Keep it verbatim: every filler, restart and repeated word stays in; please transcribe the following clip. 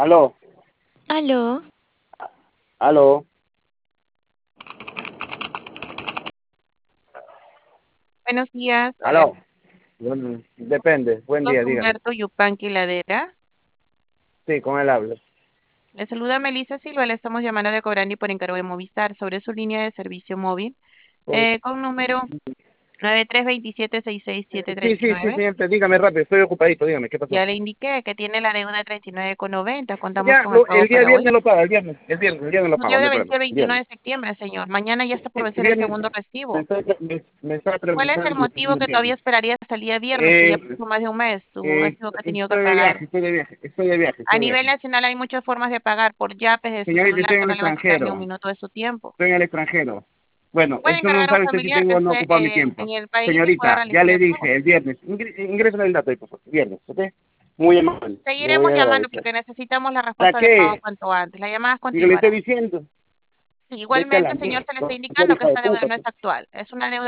Aló, Aló, aló, buenos días. Hola, aló. Bueno, depende. Buen día, dígame. Humberto Yupanqui Ladera. Sí, con él hablo. Le saluda Melissa Silva. Le estamos llamando de Cobrandi por encargo de Movistar sobre su línea de servicio móvil eh, con número nueve tres dos siete seis seis siete Sí, tres sí, sí, nueve. señor. Dígame rápido, estoy ocupadito, dígame, ¿qué pasó? Ya le indiqué que tiene la deuda de treinta y nueve con noventa. Contamos Ya, con el lo- pago el día para hoy. viernes lo paga, el viernes, el viernes, el viernes lo Su pago, no deuda hay problema. venció el veintiuno Viernes. de septiembre, señor. Mañana ya está por El vencer el viernes segundo me recibo. está, me, me está ¿Cuál es el preguntando motivo el que todavía viernes. esperaría hasta el día viernes? Que ya Eh, pasó más de un mes, su eh, recibo que ha tenido que estoy de pagar. viaje, estoy de viaje, estoy de viaje, A estoy de nivel viaje. nacional hay muchas formas de pagar por yapes de su Señorita, celular estoy en que el no le va a quitar ni un extranjero, minuto de su tiempo. estoy en el extranjero. Bueno, Puede eso no encargar a un sabe usted si familiar tengo que o no esté ocupado mi eh, tiempo. en el país y pueda Señorita, ya realizar le el dije, pago. el viernes, ingre- ingrésame el dato ahí, por favor, viernes, ¿ok? Muy amable, le voy Seguiremos a llamando agradecer. porque necesitamos la ¿Para respuesta del pago qué? cuanto antes. Las llamadas Y que le estoy continuarán. diciendo, vete a la Igualmente, señor, se le está mierda, indicando que hija de esta deuda puta. no es actual. Es una deuda